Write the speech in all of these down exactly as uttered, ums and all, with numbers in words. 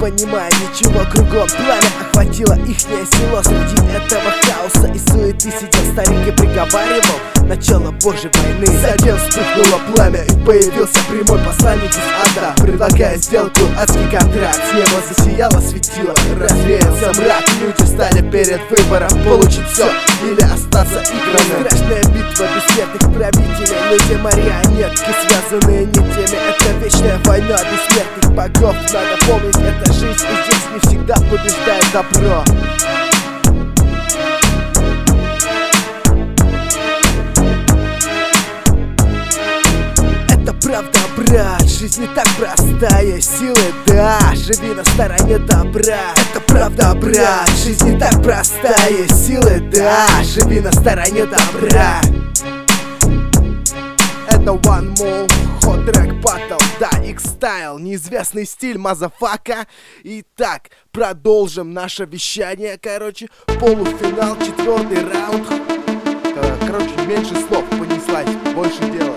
понимая ничего кругом. Пламя охватило ихнее село. Среди этого хаоса и суеты сидел старик и приговаривал: начало Божьей войны. Затем вспыхнуло пламя и появился прямой посланник из ада, предлагая сделку, адский контракт. С неба засияло светило, развеялся мрак. Люди стали перед выбором: получить все или остаться играми. Страшная битва бессмертных правителей, люди-марионетки, связанные нитями. Это вечная война бессмертных богов. Надо помнить, это жизнь, и здесь не всегда побеждает добро. Это правда, брат, жизнь не так простая. Силы, да, живи на стороне добра. Это правда, брат, жизнь не так простая. Силы, да, живи на стороне добра. Это One More Hot Track Battle, да, X-Style, неизвестный стиль, мазафака. Итак, продолжим наше вещание, короче. Полуфинал, четвертый раунд. Короче, меньше слов, понеслась, больше дела.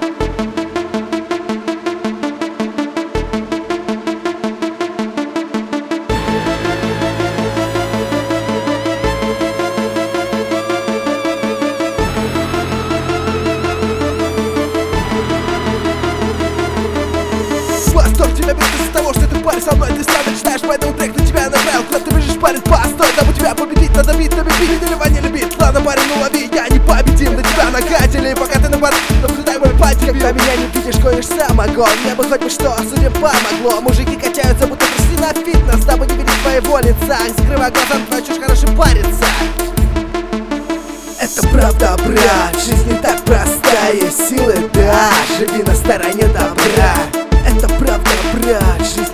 Восторг тебя бежит из-за того, что ты парень со мной. Ты сам мечтаешь, поэтому трек на тебя направил. Когда ты бежишь, парень, постой, дабы тебя победить. Надо бить, надо бить, или не любить. Ладно, парень, ну лови, я не победим. На тебя накатили, пока ты на борт. Наблюдай мой пальчик, когда меня не видишь, гонишь сам огонь. Мне бы хоть бы что, а судьбе помогло. Мужики качаются, будто пришли на фитнес, дабы не видеть твоего лица. Закрывай глаза, начнешь хорошо париться. Это правда, брат, жизнь не так простая. Силы, да, живи на стороне добра. Это правда, брат, жизнь